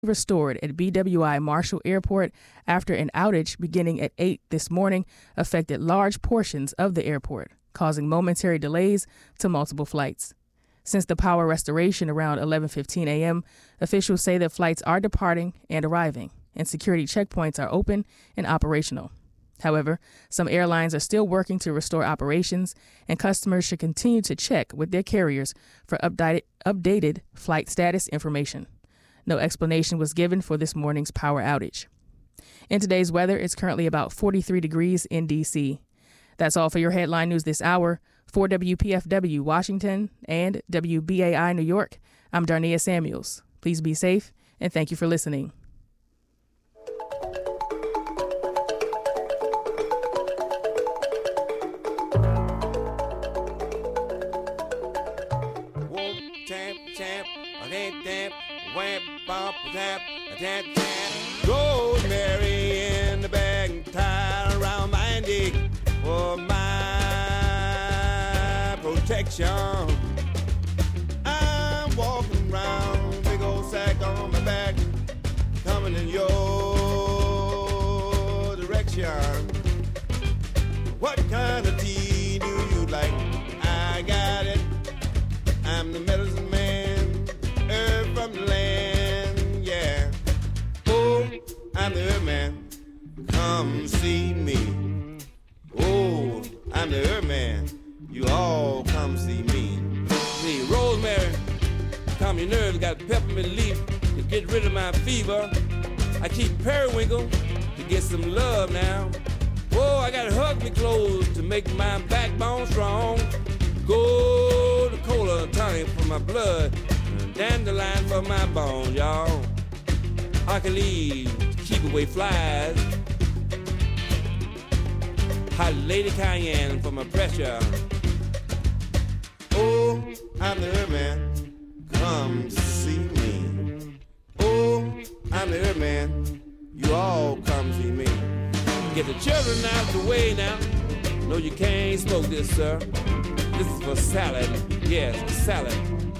restored at BWI Marshall Airport after an outage beginning at 8 this morning affected large portions of the airport, causing momentary delays to multiple flights. Since the power restoration around 11:15 a.m., officials say that flights are departing and arriving, and security checkpoints are open and operational. However, some airlines are still working to restore operations, and customers should continue to check with their carriers for updated flight status information. No explanation was given for this morning's power outage. In today's weather, it's currently about 43 degrees in D.C. That's all for your headline news this hour. For WPFW Washington and WBAI New York, I'm Darnia Samuels. Please be safe, and thank you for listening. Rosemary in the bag, tied around my neck for my protection. I'm walking around, big old sack on my back, coming in your direction. What kind of tea do you like? I got it. I'm the medicine man, herb from the land, yeah. Oh, I'm the herb man, come see me. Oh, I'm the herb man, you all come see me. See, rosemary, calm your nerves, got peppermint leaf to get rid of my fever. I keep periwinkle to get some love now. Oh, I got hug me close to make my backbone strong. Gold cola tonic for my blood, dandelion for my bones, y'all. Alkali to keep away flies. Hot lady cayenne for my pressure. Oh, I'm the herb man, come see me. Oh, I'm the herb man, you all come see me. Get the children out the way now. No, you can't smoke this, sir. This is for salad, yes, salad.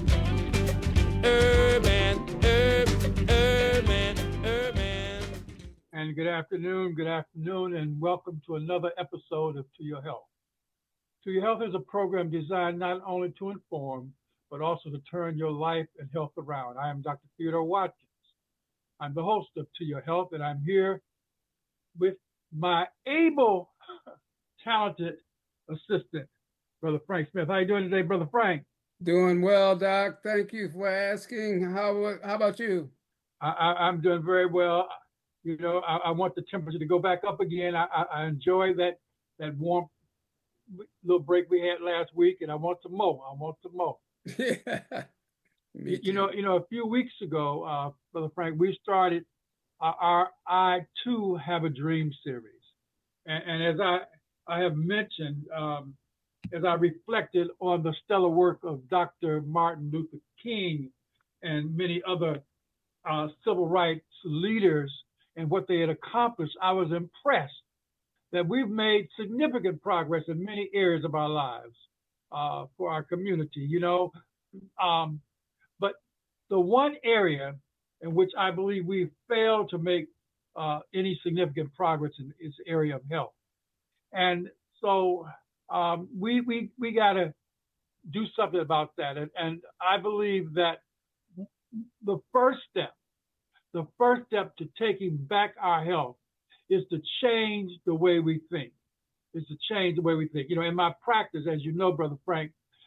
Herb man, herb man, herb man. And good afternoon, and welcome to another episode of To Your Health. To Your Health is a program designed not only to inform, but also to turn your life and health around. I am Dr. Theodore Watkins. I'm the host of To Your Health, and I'm here with my able, talented assistant, Brother Frank Smith. How you doing today, Brother Frank? Doing well, Doc. Thank you for asking. How about you? I'm doing very well. You know, I want the temperature to go back up again. I enjoy that warm little break we had last week, and I want some more. Yeah. You know, a few weeks ago, Brother Frank, we started our I Too Have a Dream series. And as I have mentioned, as I reflected on the stellar work of Dr. Martin Luther King and many other civil rights leaders and what they had accomplished, I was impressed that we've made significant progress in many areas of our lives for our community, you know. But the one area in which I believe we failed to make any significant progress in is the area of health. And so we got to do something about that. And I believe that the first step to taking back our health is to change the way we think. You know, in my practice, as you know, Brother Frank,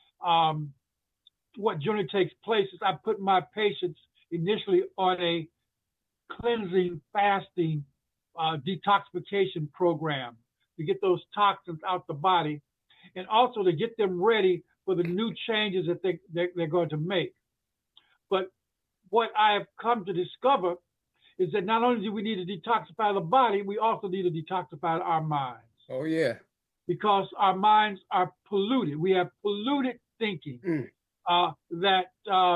what generally takes place is I put my patients initially on a cleansing, fasting, detoxification program to get those toxins out the body, and also to get them ready for the new changes that they're going to make. But what I have come to discover is that not only do we need to detoxify the body, we also need to detoxify our minds. Oh, yeah. Because our minds are polluted. We have polluted thinking that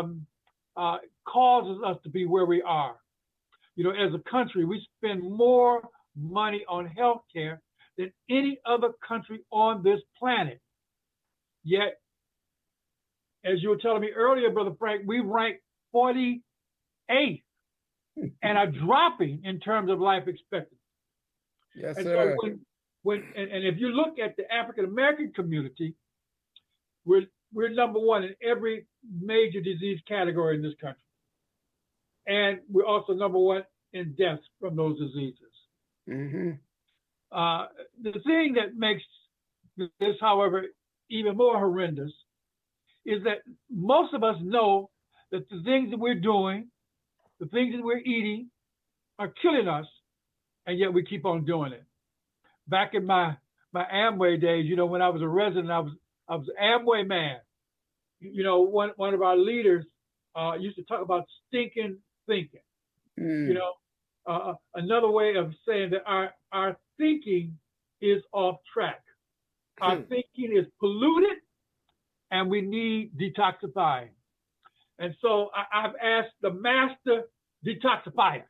causes us to be where we are. You know, as a country, we spend more money on health care than any other country on this planet. Yet, as you were telling me earlier, Brother Frank, we rank 48th and are dropping in terms of life expectancy. Yes, And sir. so and if you look at the African American community, we're number one in every major disease category in this country. And we're also number one in deaths from those diseases. Mm-hmm. The thing that makes this, however, even more horrendous is that most of us know that the things that we're doing, the things that we're eating are killing us, and yet we keep on doing it. Back in my Amway days, you know, when I was a resident, I was an Amway man. You know, one of our leaders used to talk about stinking thinking. You know, another way of saying that our thinking is off track. Our thinking is polluted, and we need detoxifying. And so I've asked the master detoxifier,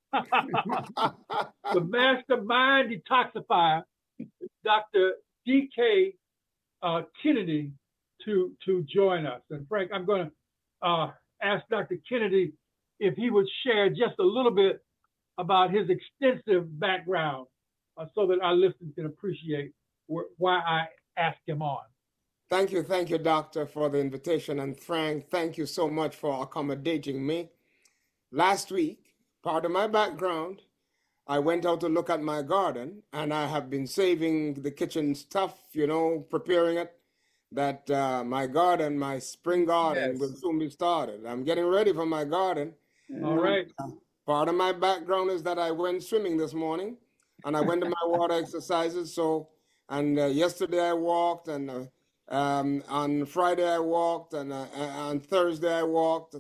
the mastermind detoxifier, Dr. D.K. Kennedy, to join us. And Frank, I'm going to ask Dr. Kennedy if he would share just a little bit about his extensive background so that our listeners can appreciate why I asked him on. Thank you, Doctor, for the invitation. And Frank, thank you so much for accommodating me. Last week, part of my background, I went out to look at my garden, and I have been saving the kitchen stuff, you know, preparing it, that my garden, my spring garden, will soon be started. I'm getting ready for my garden. All right. Part of my background is that I went swimming this morning, and I went to my water exercises. And yesterday I walked, and on Friday I walked, and on Thursday I walked.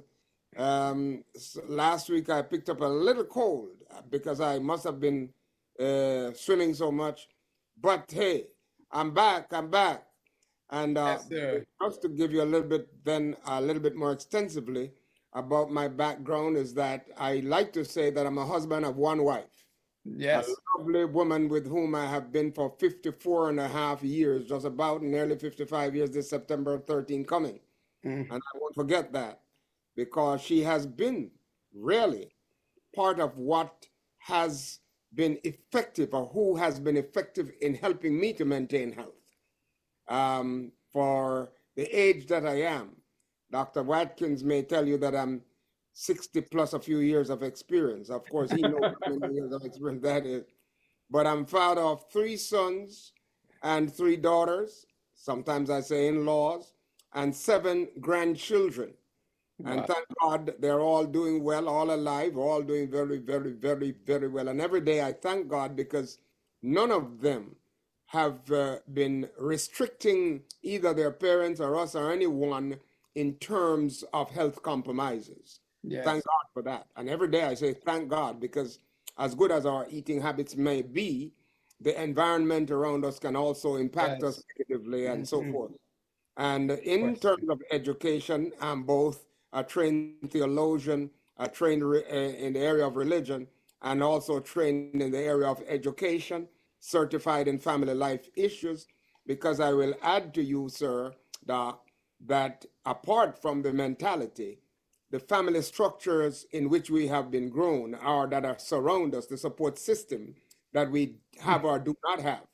Last week I picked up a little cold because I must have been swimming so much. But hey, I'm back. And just to give you a little bit more extensively about my background is that I like to say that I'm a husband of one wife. Yes. A lovely woman with whom I have been for 54 and a half years, just about nearly 55 years this September 13 coming. And I won't forget that, because she has been really part of what has been effective, or who has been effective in helping me to maintain health. For the age that I am, Dr. Watkins may tell you that I'm 60 plus a few years of experience. Of course, he knows how many years of experience that is. But I'm father of 3 sons and 3 daughters, sometimes I say in-laws, and 7 grandchildren. Wow. And thank God they're all doing well, all alive, all doing very, very, very, very well. And every day I thank God, because none of them have been restricting either their parents or us or anyone in terms of health compromises. Yes. Thank God for that. And every day I say thank God, because as good as our eating habits may be, the environment around us can also impact us negatively and so forth. And in terms of education, I'm both a trained theologian, a trained in the area of religion, and also trained in the area of education, certified in family life issues, because I will add to you, sir, Doc, that apart from the mentality, the family structures in which we have been grown, or that are surround us, the support system that we have or do not have,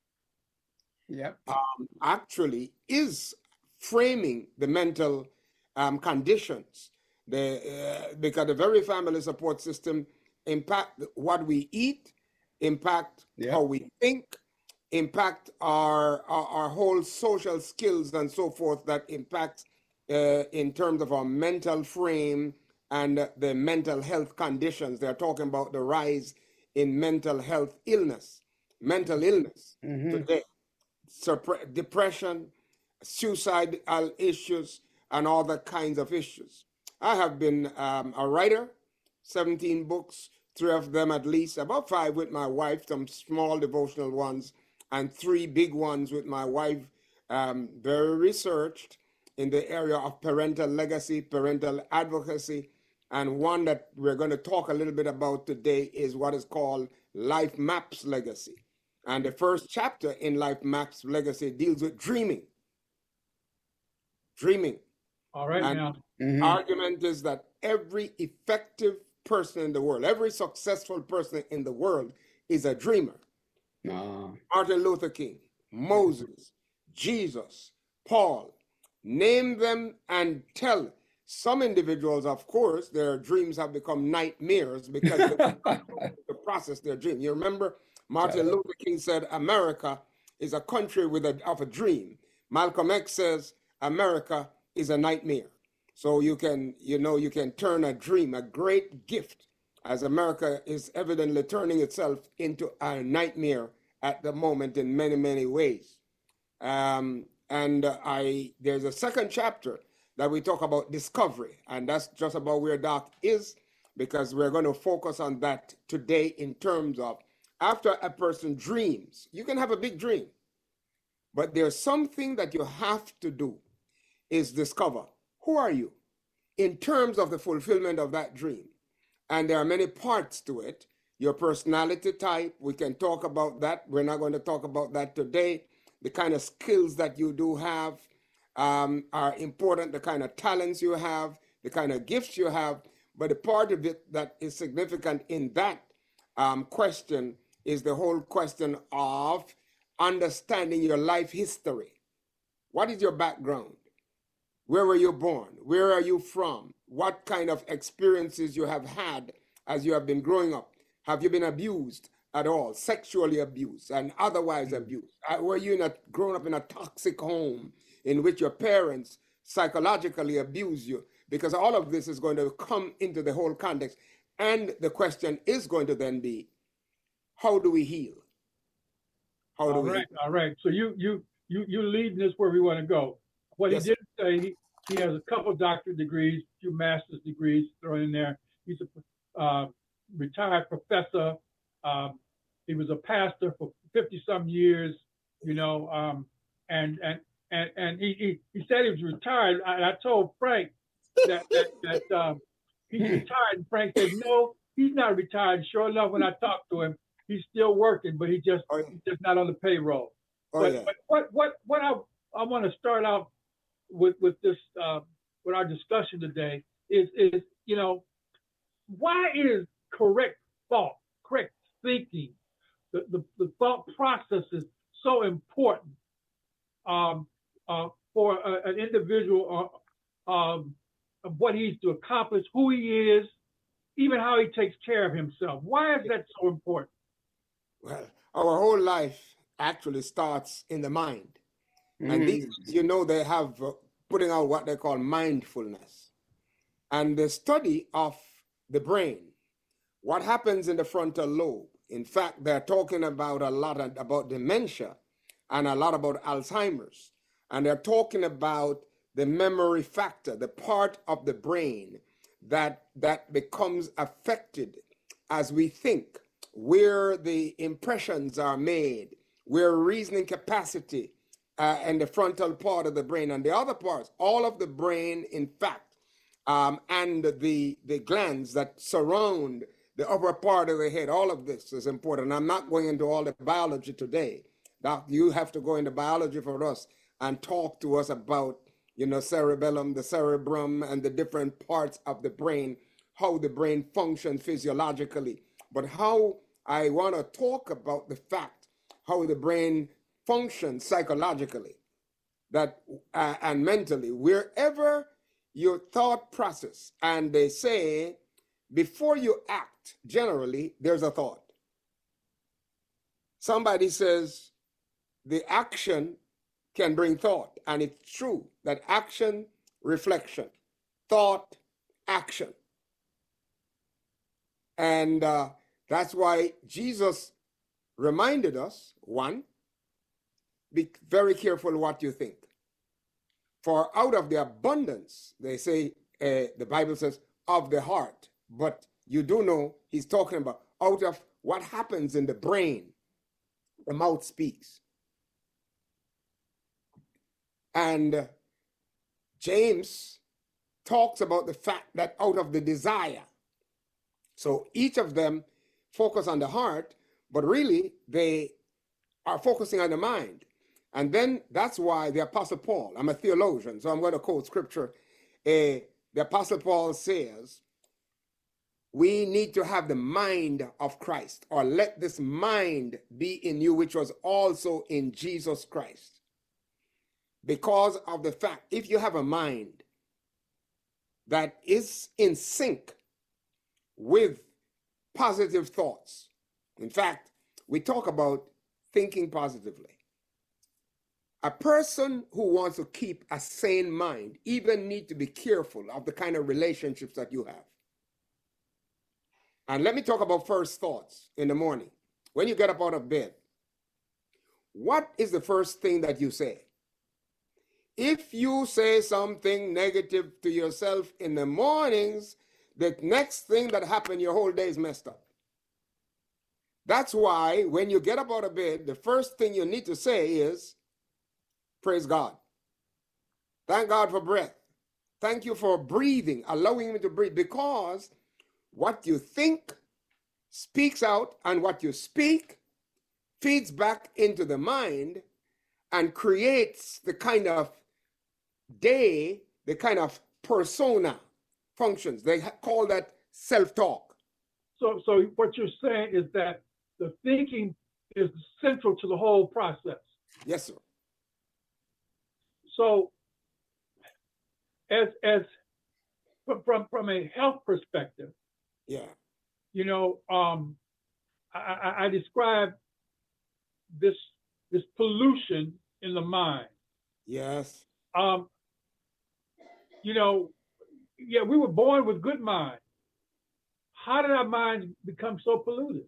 actually is framing the mental conditions. Because the very family support system impact what we eat, impact how we think, impact our whole social skills and so forth, that impacts in terms of our mental frame and the mental health conditions. They're talking about the rise in mental health illness, mental illness today, depression, suicidal issues, and all that kinds of issues. I have been a writer, 17 books, 3 of them at least, about 5 with my wife, some small devotional ones, and 3 big ones with my wife, very researched in the area of parental legacy, parental advocacy, and one that we're going to talk a little bit about today is what is called Life Maps Legacy. And the first chapter in Life Maps Legacy deals with dreaming. Dreaming. All right, and now. Argument is that every effective person in the world, every successful person in the world is a dreamer. No. Martin Luther King, Moses, Jesus, Paul. Name them and tell. Some individuals, of course, their dreams have become nightmares because they process their dream. You remember Martin Luther King said, America is a country of a dream. Malcolm X says, America is a nightmare. So you can turn a dream, a great gift, as America is evidently turning itself into a nightmare at the moment in many, many ways. There's a second chapter that we talk about discovery, and that's just about where Doc is, because we're going to focus on that today in terms of after a person dreams, you can have a big dream, but there's something that you have to do is discover who are you in terms of the fulfillment of that dream. And there are many parts to it. Your personality type, we can talk about that. We're not going to talk about that today. The kind of skills that you do have are important, the kind of talents you have, the kind of gifts you have. But the part of it that is significant in that question is the whole question of understanding your life history. What is your background? Where were you born? Where are you from? What kind of experiences you have had as you have been growing up? Have you been abused at all, sexually abused and otherwise abused? Were you grown up in a toxic home in which your parents psychologically abuse you? Because all of this is going to come into the whole context. And the question is going to then be, how do we heal? How do we heal? All right. So you leading us where we want to go. What he didn't say, he has a couple of doctorate degrees, a few master's degrees thrown in there. He's a retired professor. He was a pastor for 50-some years, and he said he was retired. I told Frank that he's retired, and Frank said, no, he's not retired. Sure enough, when I talked to him, he's still working, but he's just not on the payroll. But what I want to start out with this with our discussion today is why is correct thought, correct thinking, the thought process is so important for an individual of what he's to accomplish, who he is, even how he takes care of himself. Why is that so important? Well, our whole life actually starts in the mind. And these, they have putting out what they call mindfulness. And the study of the brain, what happens in the frontal lobe. In fact, they're talking about a lot about dementia and a lot about Alzheimer's. And they're talking about the memory factor, the part of the brain that becomes affected as we think, where the impressions are made, where reasoning capacity and the frontal part of the brain and the other parts, all of the brain, in fact, and the glands that surround the upper part of the head, all of this is important. I'm not going into all the biology today. Doc, you have to go into biology for us and talk to us about, cerebellum, the cerebrum, and the different parts of the brain, how the brain functions physiologically. But how I want to talk about the fact how the brain functions psychologically and mentally, wherever your thought process, and they say before you act, generally, there's a thought. Somebody says the action can bring thought, and it's true that action, reflection, thought, action. And that's why Jesus reminded us, one, be very careful what you think. For out of the abundance, they say, the Bible says, of the heart. But you do know he's talking about out of what happens in the brain, the mouth speaks. And James talks about the fact that out of the desire. So each of them focus on the heart, but really they are focusing on the mind. And then that's why the Apostle Paul, I'm a theologian, so I'm going to quote scripture. The Apostle Paul says, we need to have the mind of Christ, or let this mind be in you, which was also in Jesus Christ. Because of the fact, if you have a mind that is in sync with positive thoughts, in fact, we talk about thinking positively. A person who wants to keep a sane mind even need to be careful of the kind of relationships that you have. And let me talk about first thoughts in the morning. When you get up out of bed, what is the first thing that you say? If you say something negative to yourself in the mornings, the next thing that happened, your whole day is messed up. That's why when you get up out of bed, the first thing you need to say is, praise God. Thank God for breath. Thank you for breathing, allowing me to breathe, because what you think speaks out, and what you speak feeds back into the mind and creates the kind of day, the kind of persona functions. They call that self-talk. So what you're saying is that the thinking is central to the whole process. Yes, sir. So as from a health perspective, yeah, you know, I describe this pollution in the mind. Yes. You know, yeah, we were born with good minds. How did our minds become so polluted?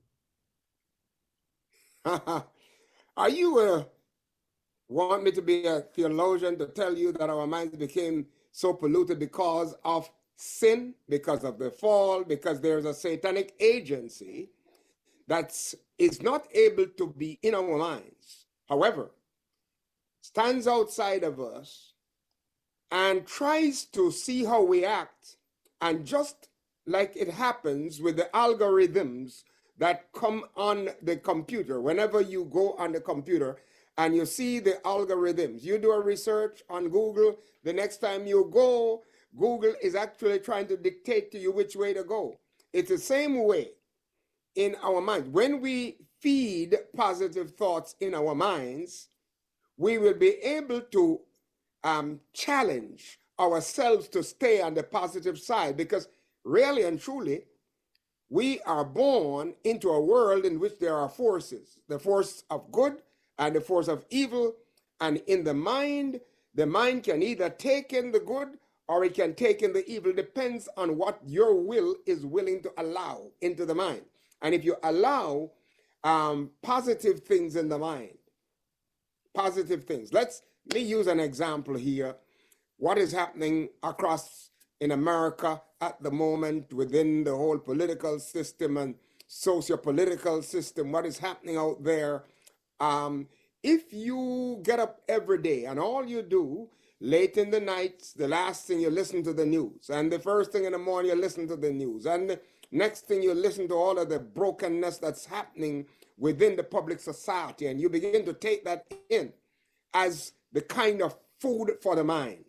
Are you want me to be a theologian to tell you that our minds became so polluted because of sin, because of the fall, because there's a satanic agency that is not able to be in our minds, however, stands outside of us and tries to see how we act, and just like it happens with the algorithms that come on the computer, whenever you go on the computer and you see the algorithms, you do a research on Google, the next time you go, Google is actually trying to dictate to you which way to go. It's the same way in our minds. When we feed positive thoughts in our minds, we will be able to challenge ourselves to stay on the positive side, because really and truly, we are born into a world in which there are forces, the force of good and the force of evil. And in the mind can either take in the good or it can take in the evil. Depends on what your will is willing to allow into the mind. And if you allow positive things in the mind, positive things. Let me use an example here. What is happening across in America at the moment within the whole political system and socio-political system, what is happening out there? If you get up every day and all you do late in the night, the last thing you listen to the news, and the first thing in the morning you listen to the news, and the next thing you listen to all of the brokenness that's happening within the public society, and you begin to take that in as the kind of food for the mind.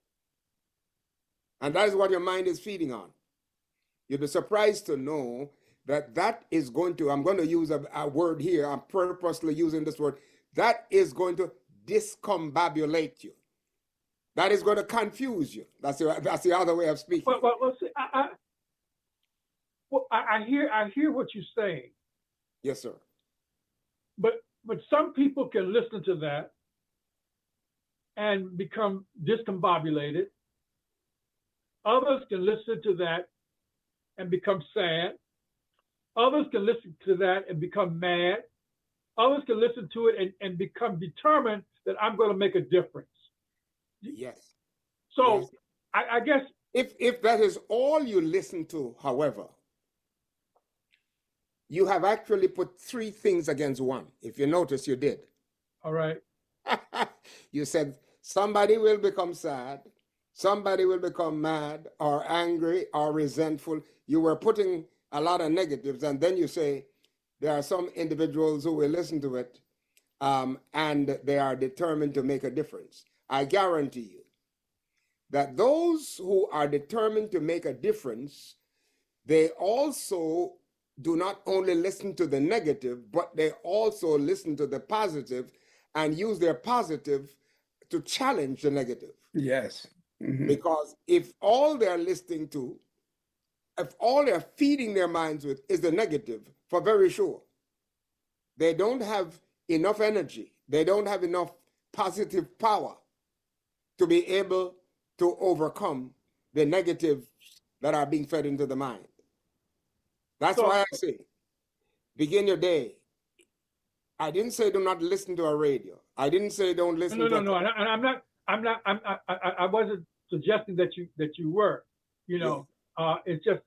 And that is what your mind is feeding on. You'll be surprised to know that that is going to, I'm going to use a word here, I'm purposely using this word, that is going to discombobulate you. That is going to confuse you. That's the other way of speaking. Well, see, I hear what you're saying. Yes, sir. But some people can listen to that and become discombobulated. Others can listen to that and become sad. Others can listen to that and become mad. Others can listen to it and become determined that I'm going to make a difference. Yes. So yes. I guess if that is all you listen to, however, you have actually put three things against one. If you notice, you did. All right. You said somebody will become sad, somebody will become mad or angry or resentful. You were putting a lot of negatives, and then you say there are some individuals who will listen to it and they are determined to make a difference. I guarantee you that those who are determined to make a difference, they also do not only listen to the negative, but they also listen to the positive and use their positive to challenge the negative. Yes. Because if all they're listening to, if all they're feeding their minds with is the negative, for very sure, they don't have enough energy, they don't have enough positive power to be able to overcome the negatives that are being fed into the mind. That's why I say, begin your day. I didn't say do not listen to a radio. I didn't say don't listen to. No. And I wasn't suggesting that you were. You know, it's just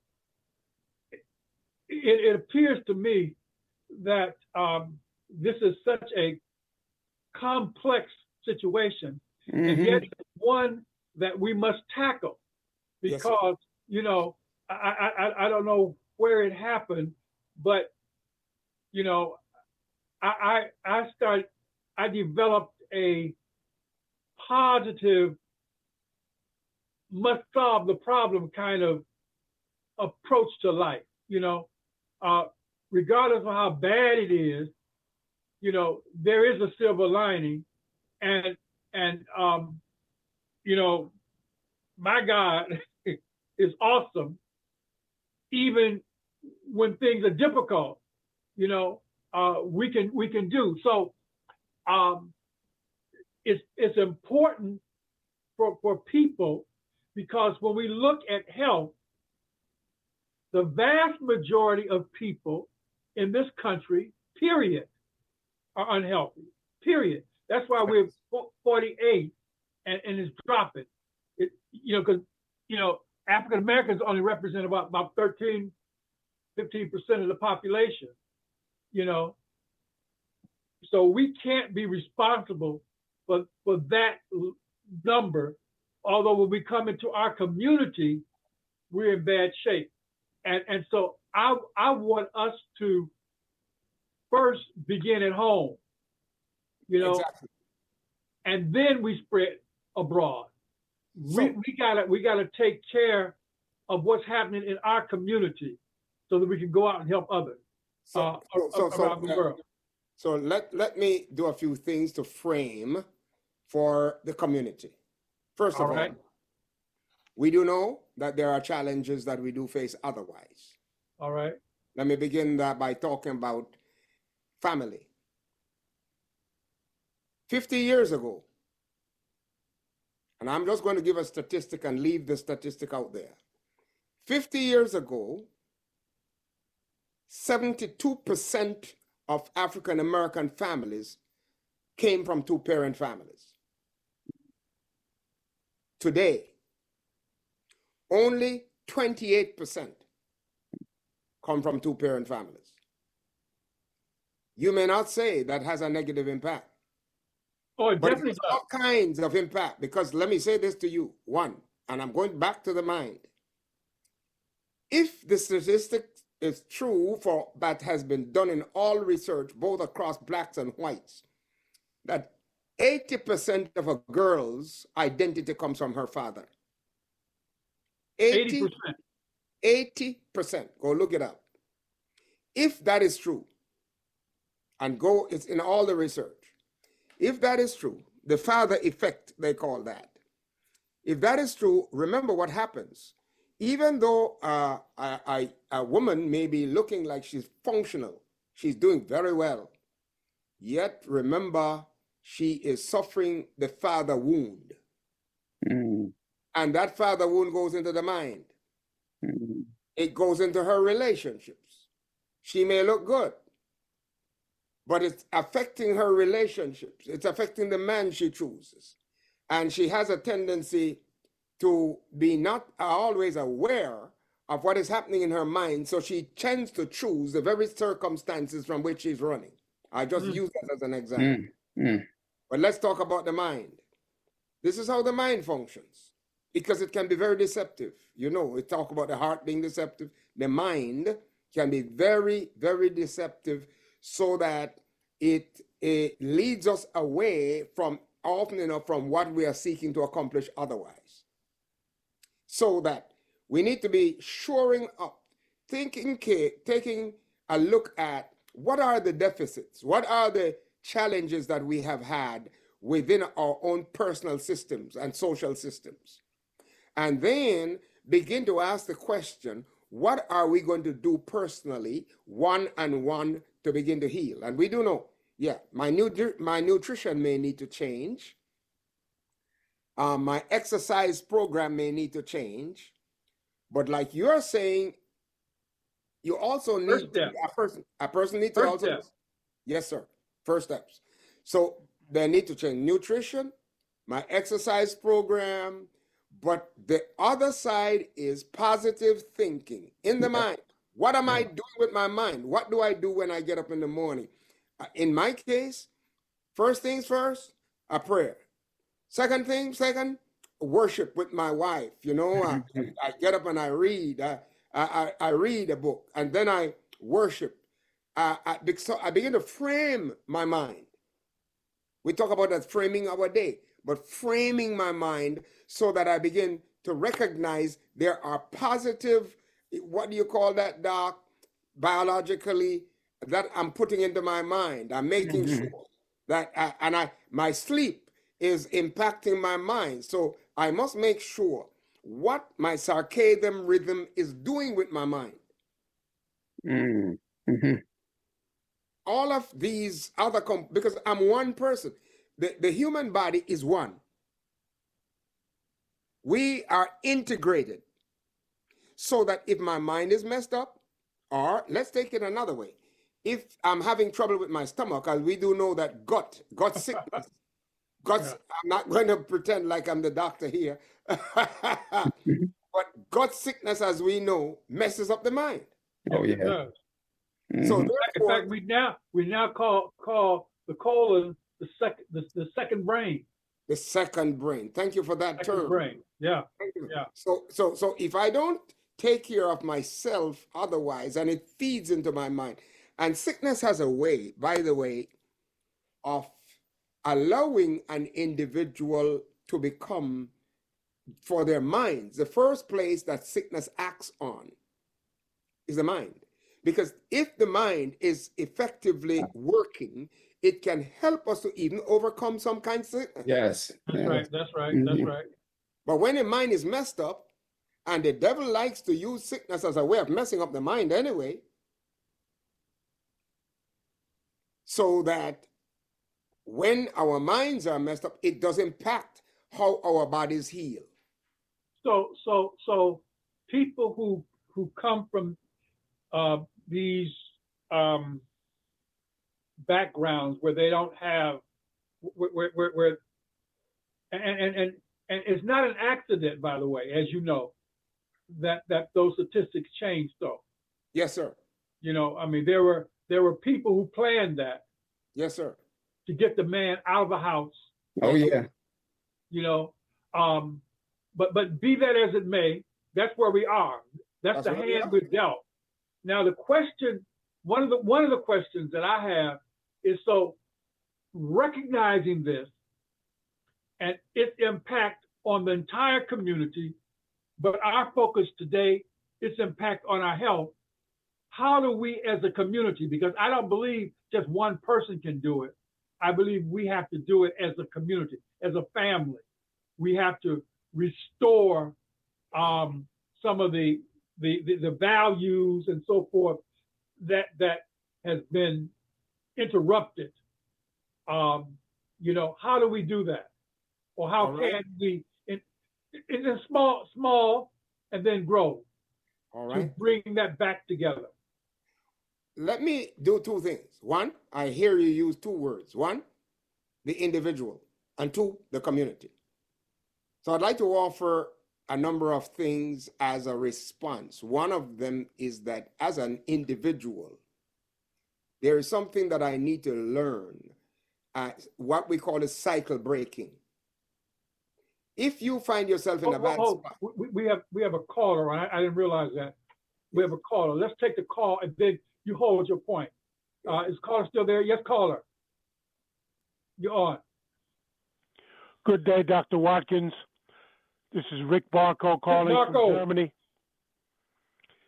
it appears to me that this is such a complex situation, and yet one that we must tackle because you know I don't know where it happened, but you know I developed a positive, must solve the problem kind of approach to life. You know, regardless of how bad it is, you know, there is a silver lining, and you know, my God is awesome, even when things are difficult. You know, we can do so. It's important for people because when we look at health, the vast majority of people in this country, period, are unhealthy. Period. That's why we're 48 and it's dropping. You know, because you know African Americans only represent about 13, 15% of the population. You know, so we can't be responsible for that number. Although when we come into our community, we're in bad shape. And so I want us to first begin at home, you know, and then we spread abroad. So, we gotta take care of what's happening in our community so that we can go out and help others around the world. So let me do a few things to frame for the community. First of all, we do know that there are challenges that we do face otherwise. All right. Let me begin that by talking about family. 50 years ago, and I'm just going to give a statistic and leave the statistic out there. 50 years ago, 72% of African American families came from two-parent families. Today, only 28% come from two-parent families. You may not say that has a negative impact. Oh, it definitely does. All kinds of impact, because let me say this to you. One, and I'm going back to the mind. If the statistic is true for that has been done in all research, both across blacks and whites, that 80% of a girl's identity comes from her father. 80%. 80%. Go look it up. If that is true, and it's in all the research. If that is true, the father effect, they call that. If that is true, remember what happens. Even though a woman may be looking like she's functional, she's doing very well, yet remember, she is suffering the father wound. And that father wound goes into the mind. It goes into her relationships. She may look good, but it's affecting her relationships. It's affecting the man she chooses. And she has a tendency to be not always aware of what is happening in her mind, so she tends to choose the very circumstances from which she's running. I just use that as an example. But let's talk about the mind. This is how the mind functions, because it can be very deceptive. You know, we talk about the heart being deceptive. The mind can be very, very deceptive, so that it leads us away from, often enough, from what we are seeking to accomplish otherwise. So that we need to be shoring up taking a look at what are the deficits, what are the challenges that we have had within our own personal systems and social systems. And then begin to ask the question, what are we going to do personally, one-on-one, to begin to heal? And we do know, yeah, my nutrition may need to change. My exercise program may need to change. But like you're saying, you also need a person needs to also, yes, sir, first steps. So they need to change nutrition, my exercise program, but the other side is positive thinking in the mind. What am I doing with my mind? What do I do when I get up in the morning? In my case, first things first, a prayer. Second, worship with my wife. You know, I get up and I read. I read a book, and then I worship. So I begin to frame my mind. We talk about that framing our day, but framing my mind so that I begin to recognize there are positive, what do you call that, Doc, biologically, that I'm putting into my mind. I'm making sure that, my sleep is impacting my mind. So I must make sure what my circadian rhythm is doing with my mind. All of these other, because I'm one person. The human body is one. We are integrated. So that if my mind is messed up, or let's take it another way. If I'm having trouble with my stomach, as we do know that gut sickness, I'm not going to pretend like I'm the doctor here, but gut sickness, as we know, messes up the mind. Oh yeah. So in fact, we now call the colon the second brain. The second brain. Thank you for that term. Brain. Yeah. Yeah. So if I don't take care of myself otherwise, and it feeds into my mind, and sickness has a way, by the way, of allowing an individual to become, for their minds, the first place that sickness acts on is the mind. Because if the mind is effectively working, it can help us to even overcome some kind of sickness. Yes. That's right. But when the mind is messed up, and the devil likes to use sickness as a way of messing up the mind anyway, so that when our minds are messed up, it does impact how our bodies heal. So people who come from these backgrounds where they don't have and it's not an accident, by the way, as you know, that those statistics changed though. Yes, sir. You know, I mean, there were people who planned that. Yes, sir. To get the man out of the house. Oh yeah. You know, but be that as it may, that's where we are. That's the hand we're dealt. Now the question, one of the questions that I have is, so recognizing this and its impact on the entire community, but our focus today, its impact on our health. How do we as a community, because I don't believe just one person can do it. I believe we have to do it as a community, as a family. We have to restore some of the values and so forth that has been interrupted. You know, how do we do that? Or how can we, in small, and then grow? All right. To bring that back together. Let me do two things. One, I hear you use two words. One, the individual, and two, the community. So I'd like to offer a number of things as a response. One of them is that as an individual, there is something that I need to learn, what we call a cycle breaking. If you find yourself in a bad spot. We have a caller. I didn't realize that. We have a caller. Let's take the call and then you hold your point. Is caller still there? Yes, caller. You're on. Good day, Dr. Watkins. This is Rick Barco calling from Germany.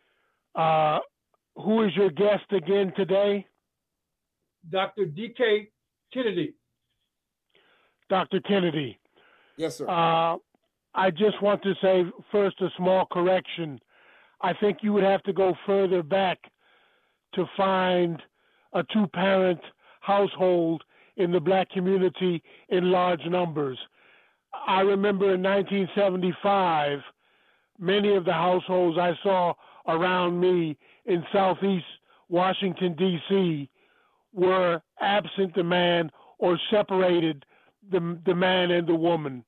Who is your guest again today? Dr. D.K. Kennedy. Dr. Kennedy. Yes, sir. I just want to say first a small correction. I think you would have to go further back to find a two-parent household in the black community in large numbers. I remember in 1975, many of the households I saw around me in Southeast Washington, D.C. were absent the man or separated the man and the woman.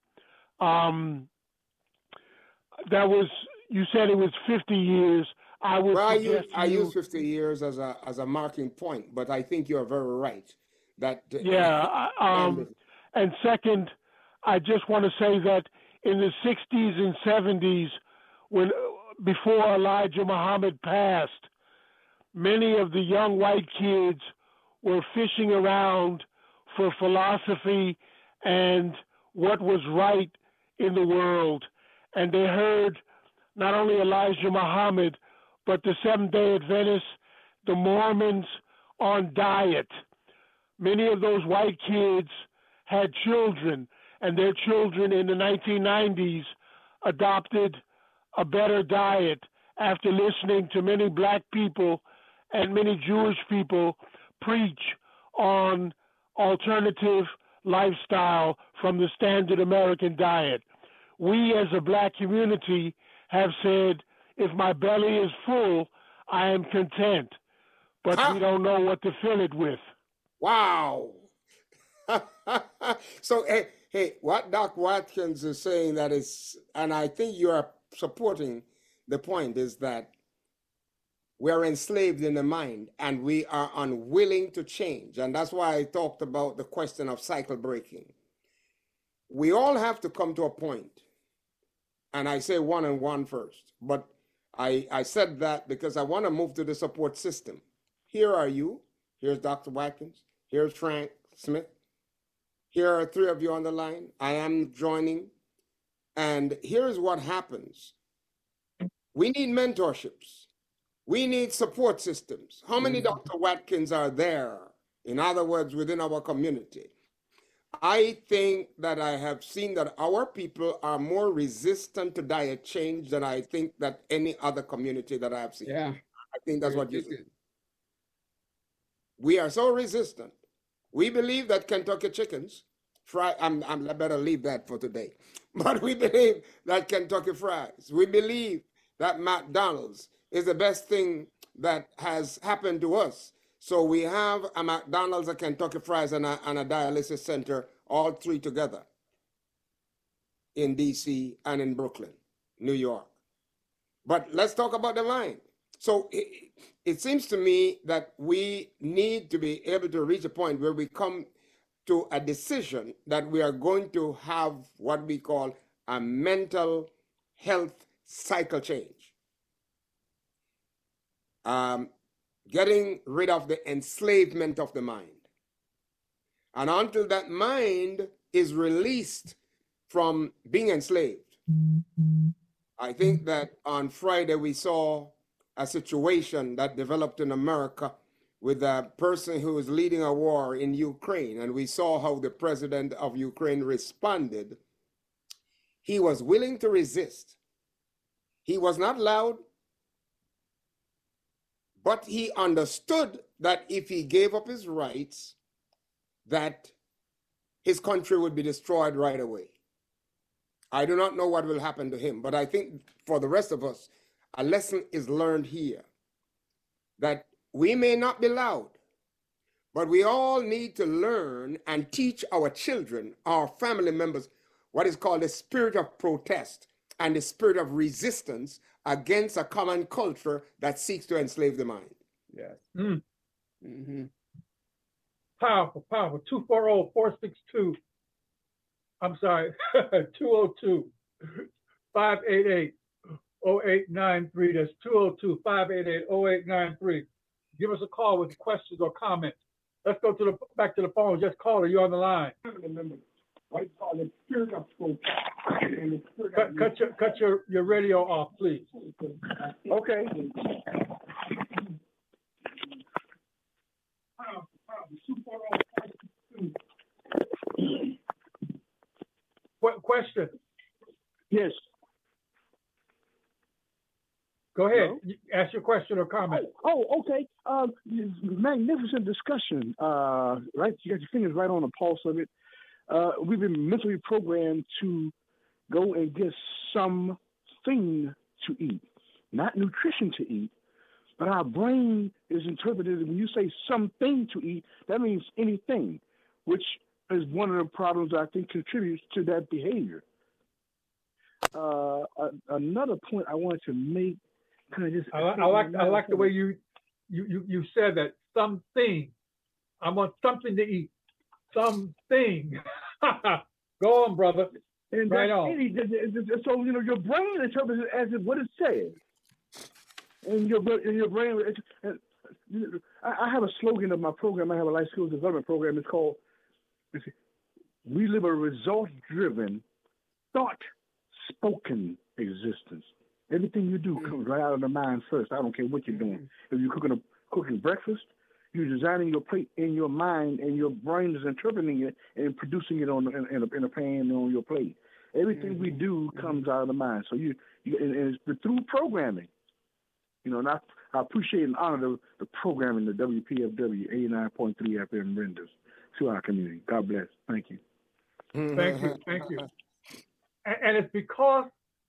That was, you said it was 50 years. I would Well, I suggest use 50 years as a marking point, but I think you're very right. That and second, I just want to say that in the 60s and 70s, when before Elijah Muhammad passed, many of the young white kids were fishing around for philosophy and what was right in the world. And they heard not only Elijah Muhammad, but the Seventh-day Adventists, the Mormons on diet. Many of those white kids had children, and their children in the 1990s adopted a better diet after listening to many black people and many Jewish people preach on alternative lifestyle from the standard American diet. We as a black community have said, if my belly is full, I am content, but we don't know what to fill it with. Wow. So, hey, what Doc Watkins is saying that is, and I think you are supporting the point, is that we are enslaved in the mind and we are unwilling to change. And that's why I talked about the question of cycle breaking. We all have to come to a point, and I say one and one first, but I said that because I want to move to the support system. Here are you. Here's Dr. Watkins. Here's Frank Smith. Here are three of you on the line. I am joining. And here's what happens. We need mentorships. We need support systems. How many Dr. Watkins are there? In other words, within our community. I think that I have seen that our people are more resistant to diet change than I think that any other community that I have seen. Yeah. I think that's what you said. We are so resistant. We believe that Kentucky chickens fry. I better leave that for today. But we believe that Kentucky fries. We believe that McDonald's is the best thing that has happened to us. So we have a McDonald's, a Kentucky Fries, and a dialysis center, all three together in DC and in Brooklyn, New York. But let's talk about the mind. So it seems to me that we need to be able to reach a point where we come to a decision that we are going to have what we call a mental health cycle change. Getting rid of the enslavement of the mind. And until that mind is released from being enslaved, I think that on Friday we saw a situation that developed in America with a person who was leading a war in Ukraine. And we saw how the president of Ukraine responded. He was willing to resist. He was not loud, but he understood that if he gave up his rights, that his country would be destroyed right away. I do not know what will happen to him, but I think for the rest of us, a lesson is learned here that we may not be loud, but we all need to learn and teach our children, our family members, what is called the spirit of protest and the spirit of resistance against a common culture that seeks to enslave the mind. Yes. Powerful, powerful. 240-462. I'm sorry, 202-588-0893. That's 202-588-0893. Give us a call with questions or comments. Let's go back to the phone. Just call her. You're on the line. Cut your radio off, please. Okay. Question. Yes. Go ahead. Hello? Ask your question or comment. Okay. Magnificent discussion. Right, you got your fingers right on the pulse of it. We've been mentally programmed to go and get something to eat, not nutrition to eat, but our brain is interpreted. When you say something to eat, that means anything, which is one of the problems I think contributes to that behavior. Another point I wanted to make. I like the way you said that. Something. I want something to eat. Something. Go on, brother. And right on. So your brain interprets it as what it says, and your brain. I have a slogan of my program. I have a life skills development program. It's called "We live a result-driven, thought-spoken existence." Everything you do comes right out of the mind first. I don't care what you're doing. If you're cooking breakfast, you're designing your plate in your mind, and your brain is interpreting it and producing it in a pan on your plate. Everything we do comes out of the mind. So and it's through programming. And I appreciate and honor the programming the WPFW 89.3 FM renders to our community. God bless. Thank you. Thank you. And it's because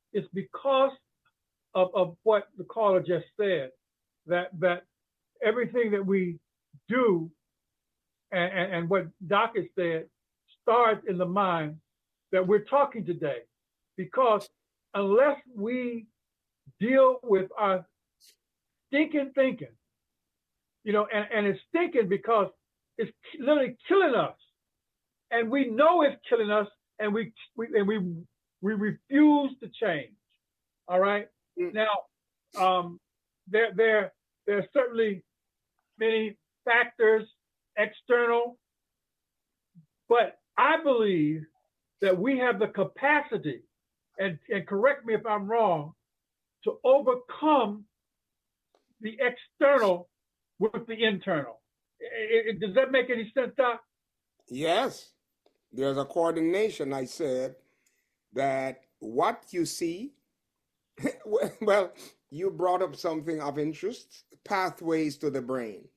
of what the caller just said, that everything that we do and what Doc has said starts in the mind that we're talking today. Because unless we deal with our stinking thinking, and it's stinking because it's literally killing us, and we know it's killing us, and we refuse to change. All right. Now, there are certainly many factors external, but I believe that we have the capacity, and correct me if I'm wrong, to overcome the external with the internal. Does that make any sense, Doc? Yes. There's a coordination. I said that what you see, well, you brought up something of interest, pathways to the brain.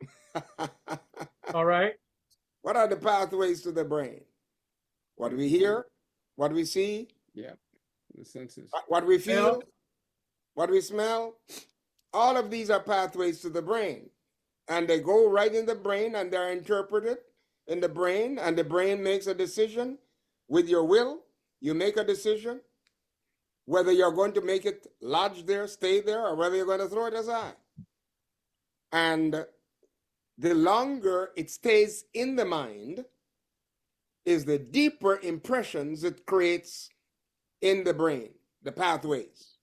All right. What are the pathways to the brain? What we hear, what we see, yeah, the senses, what we feel, what we smell, all of these are pathways to the brain. And they go right in the brain, and they're interpreted in the brain, and the brain makes a decision. With your will, you make a decision whether you're going to make it lodge there, stay there, or whether you're going to throw it aside. And the longer it stays in the mind is the deeper impressions it creates in the brain, the pathways.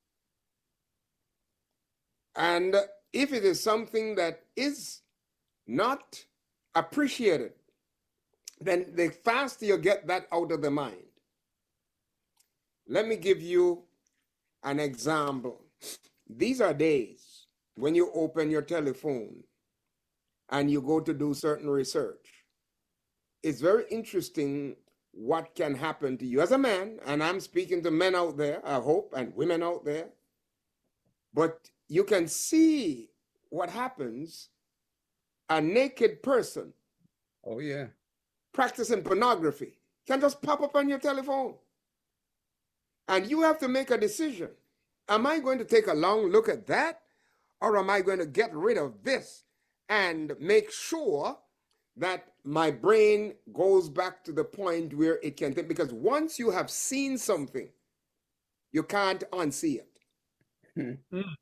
And if it is something that is not appreciated, then the faster you get that out of the mind. Let me give you an example. These are days when you open your telephone and you go to do certain research. It's very interesting what can happen to you as a man, and I'm speaking to men out there, I hope, and women out there, but you can see what happens. A naked person, oh yeah, practicing pornography can just pop up on your telephone. And you have to make a decision. Am I going to take a long look at that, or am I going to get rid of this and make sure that my brain goes back to the point where it can think? Because once you have seen something, you can't unsee it.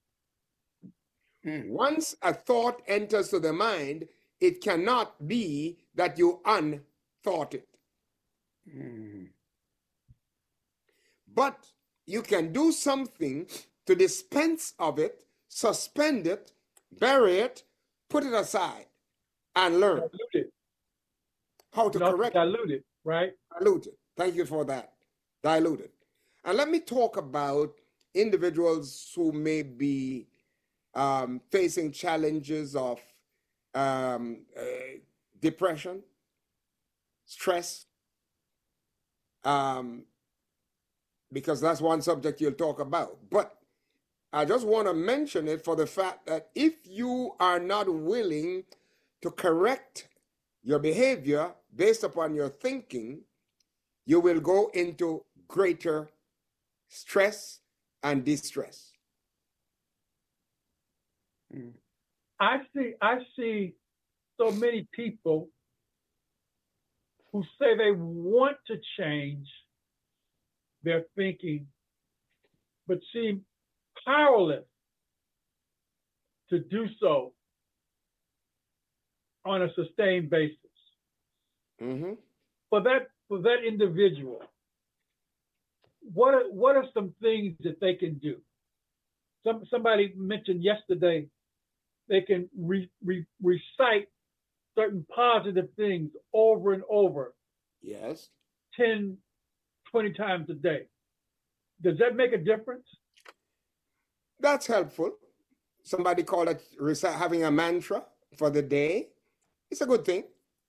Once a thought enters to the mind, it cannot be that you unthought it. But you can do something to dispense of it, suspend it, bury it, put it aside, and learn Dilute it. how to correct Dilute it, right? Dilute it. Thank you for that. Diluted. And let me talk about individuals who may be facing challenges of depression, stress, because that's one subject you'll talk about. But I just want to mention it for the fact that if you are not willing to correct your behavior based upon your thinking, you will go into greater stress and distress. I see so many people who say they want to change their thinking, but seem powerless to do so on a sustained basis. Mm-hmm. For that individual, what are some things that they can do? Somebody mentioned yesterday they can recite certain positive things over and over. Yes. 10, 20 times a day. Does that make a difference? That's helpful. Somebody call it having a mantra for the day. It's a good thing.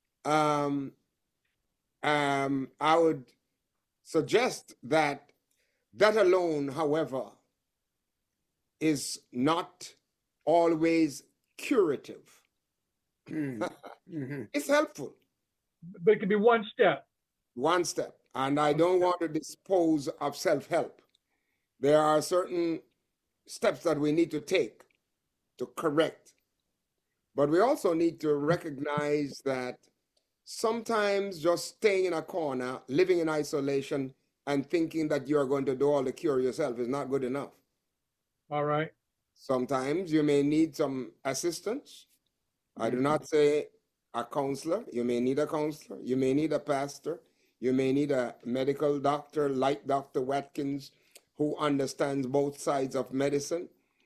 I would suggest that alone, however, is not always curative. Mm-hmm. It's helpful. But it can be one step. One step. And I don't want to dispose of self-help. There are certain steps that we need to take to correct. But we also need to recognize that sometimes just staying in a corner, living in isolation, and thinking that you're going to do all the cure yourself is not good enough. All right. Sometimes you may need some assistance. I do not say a counselor. You may need a counselor. You may need a pastor. You may need a medical doctor like Dr. Watkins, who understands both sides of medicine.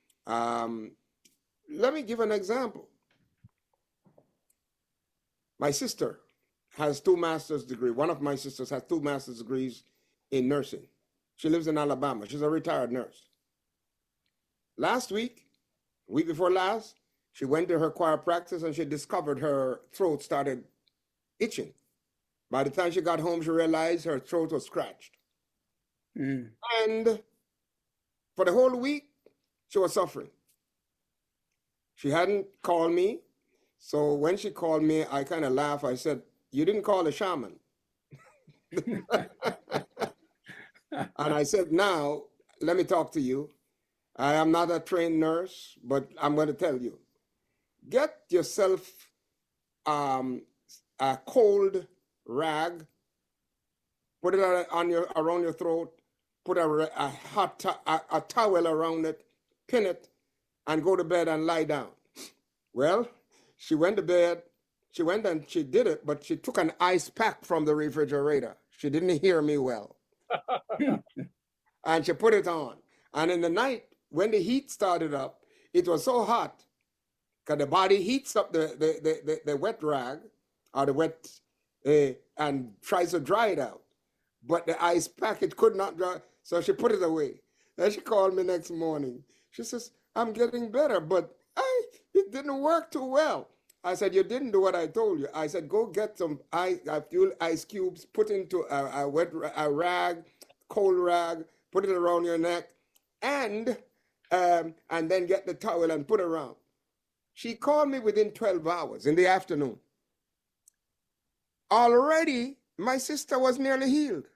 Let me give an example. My sister has 2 master's degrees. One of my sisters has 2 master's degrees in nursing. She lives in Alabama. She's a retired nurse. Last week before last, she went to her choir practice and she discovered her throat started itching. By the time she got home, she realized her throat was scratched. And for the whole week, she was suffering. She hadn't called me. So when she called me, I kind of laughed. I said, "You didn't call a shaman." And I said, "Now, let me talk to you. I am not a trained nurse, but I'm going to tell you. Get yourself a cold rag, put it around your throat, put a hot a towel around it, pin it, and go to bed and lie down." Well, she went to bed. She went and she did it, but she took an ice pack from the refrigerator. She didn't hear me well. And she put it on. And in the night, when the heat started up, it was so hot because the body heats up the wet rag or the wet and tries to dry it out. But the ice packet could not dry, so she put it away. Then she called me next morning. She says, "I'm getting better, but it didn't work too well." I said, "You didn't do what I told you." I said, "Go get some ice cubes, put into a rag, cold rag, put it around your neck, and then get the towel and put it around." She called me within 12 hours in the afternoon. Already, my sister was nearly healed.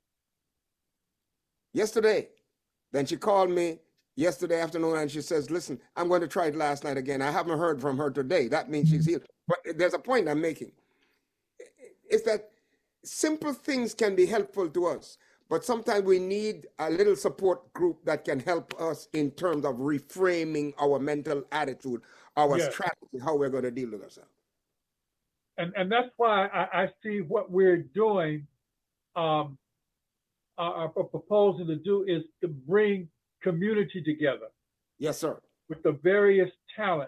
Yesterday, then she called me yesterday afternoon and she says, "Listen, I'm going to try it last night again. I haven't heard from her today." That means she's healed. But there's a point I'm making. It's that simple things can be helpful to us, but sometimes we need a little support group that can help us in terms of reframing our mental attitude, our strategy, how we're going to deal with ourselves. And that's why I see what we're doing, our proposal to do is to bring community together. Yes, sir. With the various talents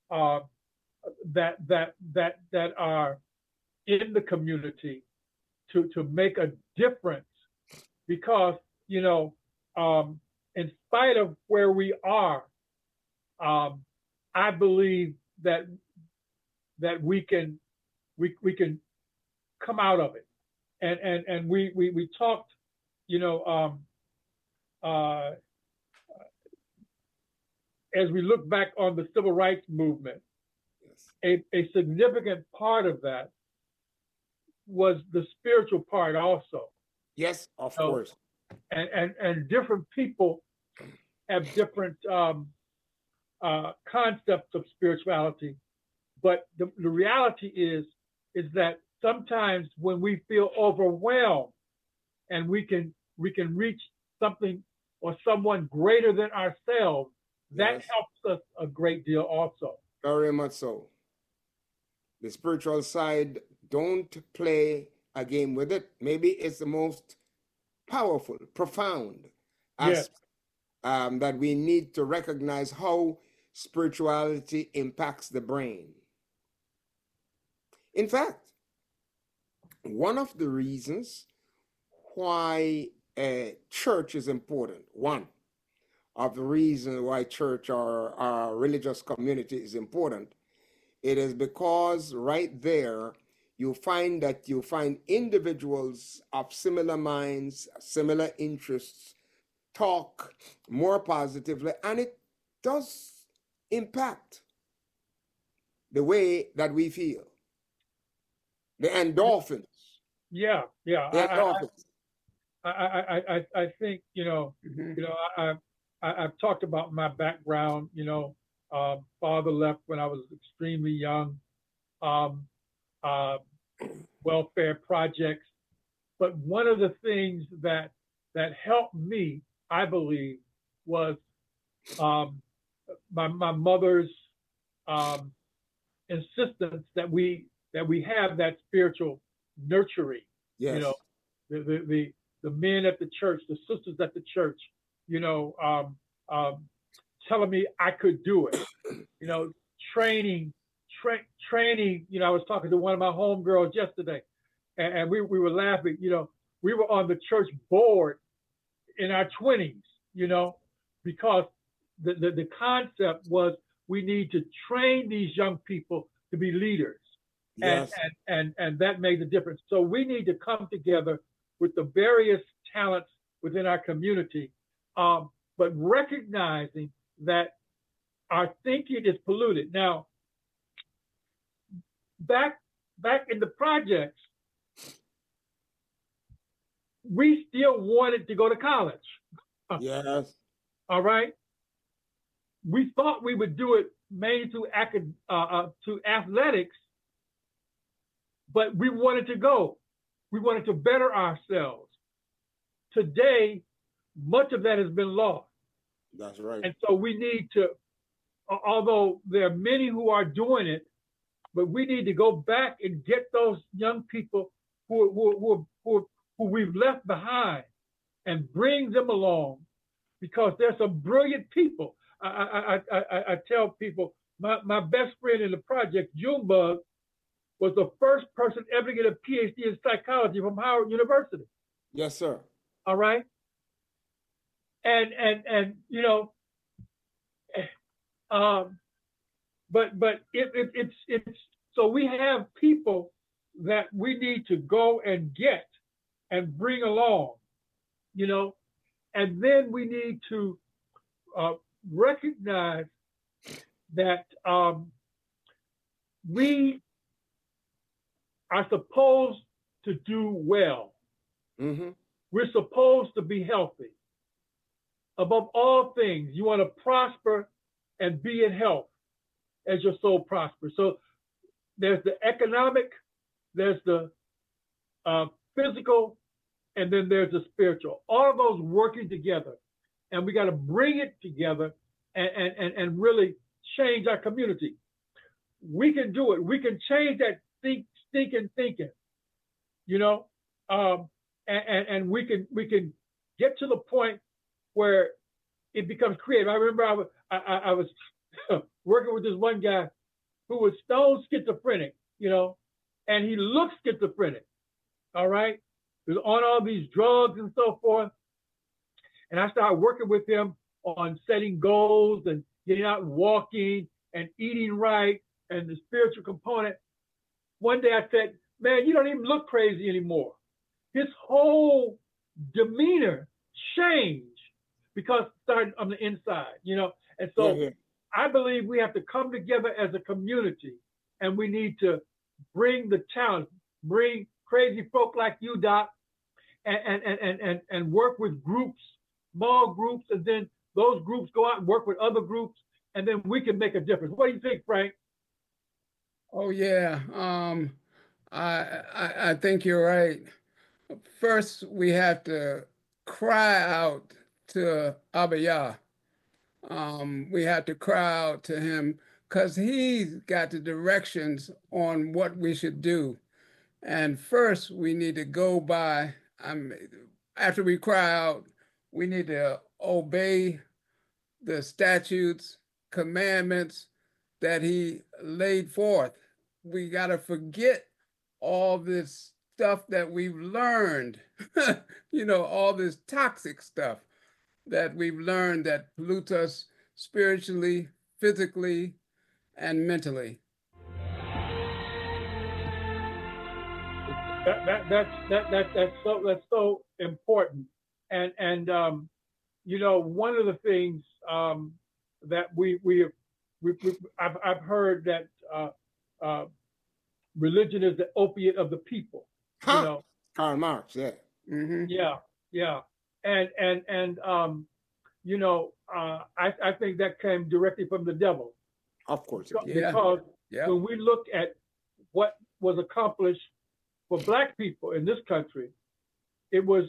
that are in the community to make a difference, because, you know, in spite of where we are, I believe that we can come out of it. And we talked, you know, as we look back on the civil rights movement, a significant part of that was the spiritual part also. Yes, of course. And different people have different concepts of spirituality, but the reality is that sometimes when we feel overwhelmed and we can reach something or someone greater than ourselves, that helps us a great deal also. Very much so. The spiritual side, don't play a game with it. Maybe it's the most powerful, profound aspect that we need to recognize how spirituality impacts the brain. In fact, one of the reasons why a church is important, one of the reasons why church or our religious community is important, it is because right there you find individuals of similar minds, similar interests, talk more positively, and it does impact the way that we feel. The endorphins. Yeah. The endorphins. I think, you know, I've talked about my background, you know, father left when I was extremely young, welfare projects. But one of the things that helped me, I believe, was my mother's insistence that we have that spiritual nurturing. Yes. You know, the men at the church, the sisters at the church, you know, telling me I could do it. You know, training. You know, I was talking to one of my homegirls yesterday, and we were laughing. You know, we were on the church board in our 20s. You know, because the concept was we need to train these young people to be leaders. Yes. And that made the difference. So we need to come together with the various talents within our community, but recognizing that our thinking is polluted. Now, back in the projects, we still wanted to go to college. Yes. All right. We thought we would do it mainly through athletics, but we wanted to go. We wanted to better ourselves. Today, much of that has been lost. That's right. And so we need to, although there are many who are doing it, but we need to go back and get those young people who we've left behind and bring them along, because there's some brilliant people. I tell people, my best friend in the project, Junebug, was the first person ever to get a PhD in psychology from Howard University. Yes, sir. All right. And you know, but it's so we have people that we need to go and get and bring along, you know, and then we need to recognize that we are supposed to do well. Mm-hmm. We're supposed to be healthy. Above all things, you want to prosper and be in health as your soul prospers. So there's the economic, there's the physical, and then there's the spiritual. All of those working together. And we got to bring it together and really change our community. We can do it. We can change that thinking, you know, and we can get to the point where it becomes creative. I remember I was working with this one guy who was stone schizophrenic, you know, and he looked schizophrenic, all right? was on all these drugs and so forth. And I started working with him on setting goals and getting out and walking and eating right and the spiritual component. One day I said, man, you don't even look crazy anymore. His whole demeanor changed because it started on the inside, you know? And so I believe we have to come together as a community, and we need to bring the talent, bring crazy folk like you, Doc, and work with groups, small groups, and then those groups go out and work with other groups, and then we can make a difference. What do you think, Frank? Oh yeah, I think you're right. First, we have to cry out to Abba Yah. We have to cry out to him because he's got the directions on what we should do. And first, we need to go by, after we cry out, we need to obey the statutes, commandments that he laid forth. We got to forget all this stuff that we've learned, you know, all this toxic stuff that we've learned that pollutes us spiritually, physically, and mentally. That's so important. And you know, one of the things that I've heard that religion is the opiate of the people. You know, Karl Marx, yeah. Mm-hmm. Yeah. And you know, I think that came directly from the devil. Of course. Because when we look at what was accomplished for Black people in this country, it was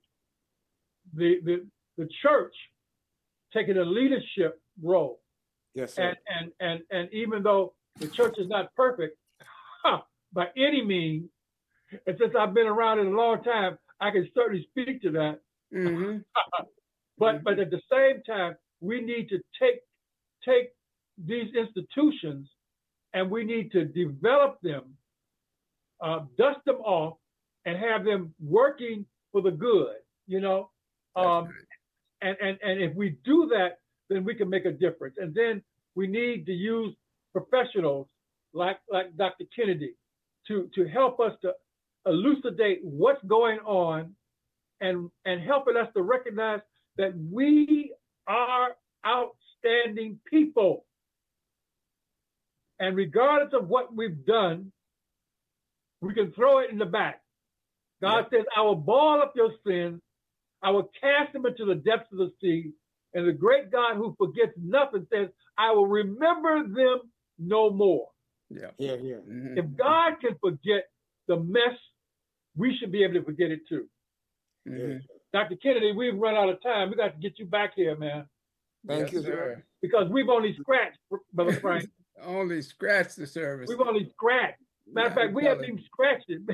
the church taking a leadership role. Yes, sir. And even though the church is not perfect by any means, and since I've been around it a long time, I can certainly speak to that. Mm-hmm. But at the same time, we need to take these institutions and we need to develop them, dust them off, and have them working for the good. You know, and if we do that, then we can make a difference. And then we need to use professionals like Dr. Kennedy to help us to elucidate what's going on and helping us to recognize that we are outstanding people. And regardless of what we've done, we can throw it in the back. God says, I will ball up your sins. I will cast them into the depths of the sea. And the great God who forgets nothing says, I will remember them no more. Yeah. Mm-hmm. If God can forget the mess, we should be able to forget it too. Mm-hmm. Dr. Kennedy, we've run out of time. We got to get you back here, man. Thank you, sir. Because we've only scratched, Brother Frank. Only scratched the surface. We've only scratched. Matter of fact, we haven't even scratched it.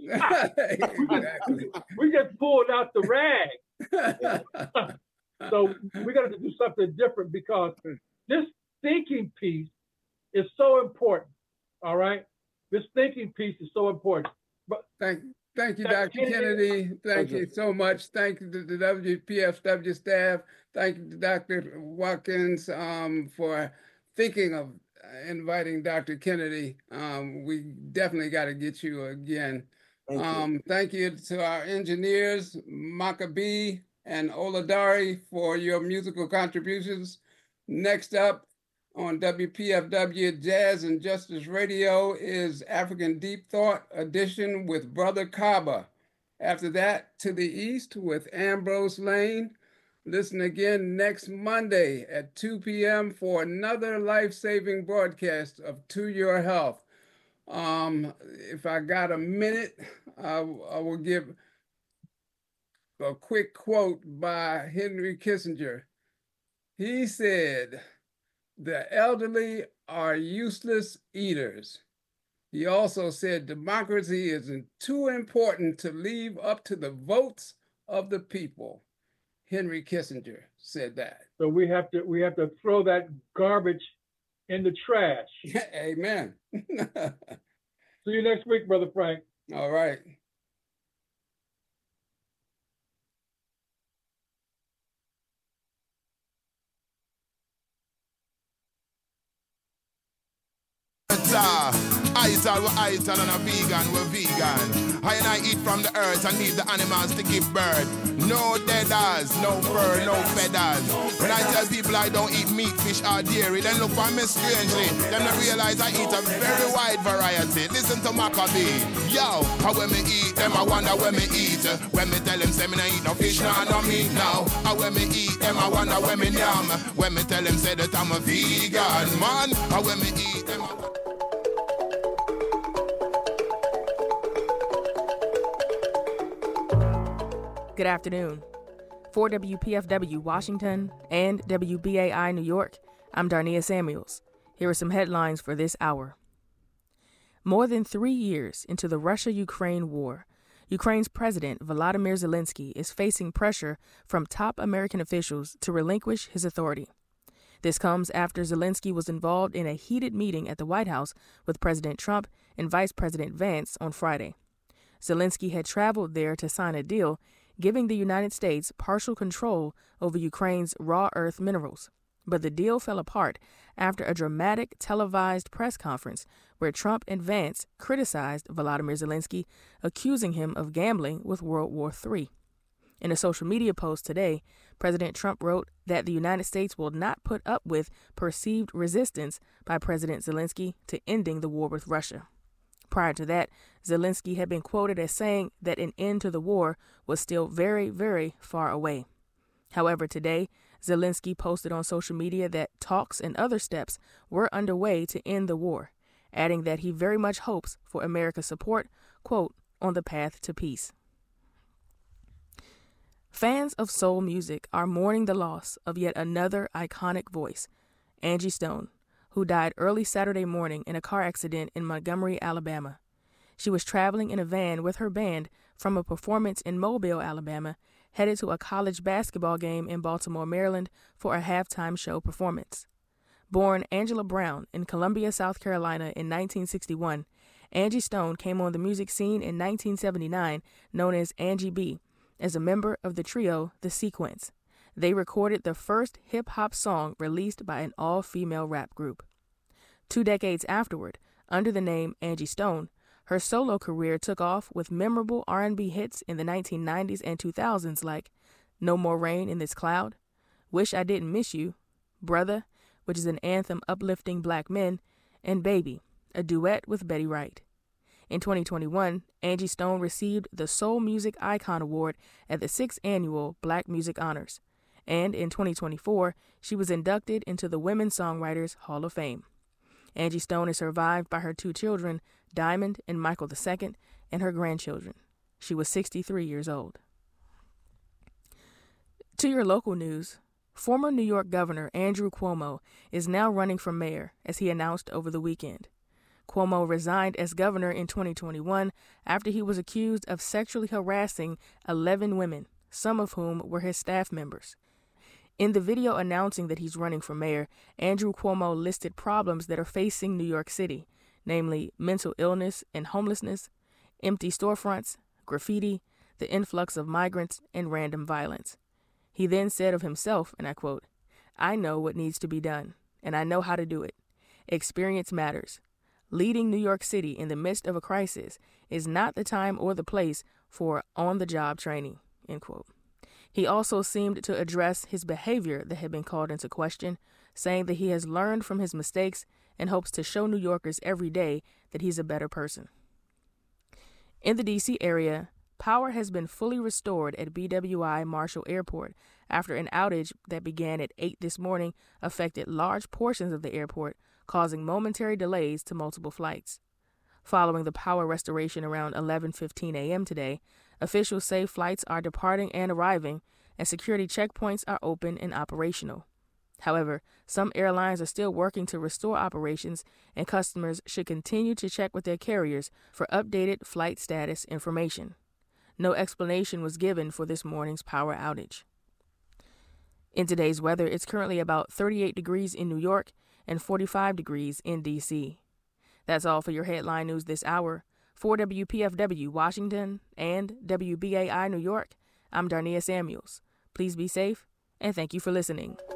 Exactly. we just pulled out the rag. So we got to do something different because this thinking piece is so important. All right, this thinking piece is so important. But thank you, Dr. Kennedy. Thank you so much. Thank you to the WPFW staff. Thank you to Dr. Watkins for thinking of inviting Dr. Kennedy. We definitely got to get you again. Thank you to our engineers, Maccabee and Oladari, for your musical contributions. Next up on WPFW Jazz and Justice Radio is African Deep Thought Edition with Brother Kaba. After that, To the East with Ambrose Lane. Listen again next Monday at 2 p.m. for another life-saving broadcast of To Your Health. If I got a minute, I will give a quick quote by Henry Kissinger. He said, "The elderly are useless eaters." He also said, "Democracy isn't too important to leave up to the votes of the people." Henry Kissinger said that. So we have to throw that garbage in the trash. Amen. See you next week, Brother Frank. All right. Ital, we're ital, and a vegan, we're vegan. I eat from the earth and leave the animals to give birth. No deaders, no fur, no feathers. When I tell people I don't eat meat, fish, or dairy, then look for me strangely. Then I realize I eat a very wide variety. Listen to Maccabee. Yo, how when me eat them, I wonder when me eat. When me tell them, say me no eat no fish, no meat now. How when me eat them, I wonder when me yum. When me tell them, say that I'm a vegan, man. How when me eat them, Good afternoon. For WPFW Washington and WBAI New York, I'm Darnia Samuels. Here are some headlines for this hour. More than 3 years into the Russia-Ukraine war, Ukraine's President Volodymyr Zelensky is facing pressure from top American officials to relinquish his authority. This comes after Zelensky was involved in a heated meeting at the White House with President Trump and Vice President Vance on Friday. Zelensky had traveled there to sign a deal giving the United States partial control over Ukraine's raw earth minerals. But the deal fell apart after a dramatic televised press conference where Trump and Vance criticized Volodymyr Zelensky, accusing him of gambling with World War III. In a social media post today, President Trump wrote that the United States will not put up with perceived resistance by President Zelensky to ending the war with Russia. Prior to that, Zelensky had been quoted as saying that an end to the war was still very, very far away. However, today, Zelensky posted on social media that talks and other steps were underway to end the war, adding that he very much hopes for America's support, quote, on the path to peace. Fans of soul music are mourning the loss of yet another iconic voice, Angie Stone, who died early Saturday morning in a car accident in Montgomery, Alabama. She was traveling in a van with her band from a performance in Mobile, Alabama, headed to a college basketball game in Baltimore, Maryland for a halftime show performance. Born Angela Brown in Columbia, South Carolina in 1961, Angie Stone came on the music scene in 1979, known as Angie B, as a member of the trio The Sequence. They recorded the first hip-hop song released by an all-female rap group. 2 decades afterward, under the name Angie Stone, her solo career took off with memorable R&B hits in the 1990s and 2000s like No More Rain in This Cloud, Wish I Didn't Miss You, Brother, which is an anthem uplifting black men, and Baby, a duet with Betty Wright. In 2021, Angie Stone received the Soul Music Icon Award at the 6th Annual Black Music Honors. And in 2024, she was inducted into the Women Songwriters Hall of Fame. Angie Stone is survived by her 2 children, Diamond and Michael II, and her grandchildren. She was 63 years old. To your local news, former New York Governor Andrew Cuomo is now running for mayor, as he announced over the weekend. Cuomo resigned as governor in 2021 after he was accused of sexually harassing 11 women, some of whom were his staff members. In the video announcing that he's running for mayor, Andrew Cuomo listed problems that are facing New York City, namely mental illness and homelessness, empty storefronts, graffiti, the influx of migrants, and random violence. He then said of himself, and I quote, "I know what needs to be done, and I know how to do it. Experience matters. Leading New York City in the midst of a crisis is not the time or the place for on-the-job training," end quote. He also seemed to address his behavior that had been called into question, saying that he has learned from his mistakes and hopes to show New Yorkers every day that he's a better person. In the D.C. area, power has been fully restored at BWI Marshall Airport after an outage that began at 8 this morning affected large portions of the airport, causing momentary delays to multiple flights. Following the power restoration around 11:15 a.m. today, officials say flights are departing and arriving, and security checkpoints are open and operational. However, some airlines are still working to restore operations, and customers should continue to check with their carriers for updated flight status information. No explanation was given for this morning's power outage. In today's weather, it's currently about 38 degrees in New York and 45 degrees in D.C. That's all for your headline news this hour. For WPFW Washington and WBAI New York, I'm Darnia Samuels. Please be safe, and thank you for listening.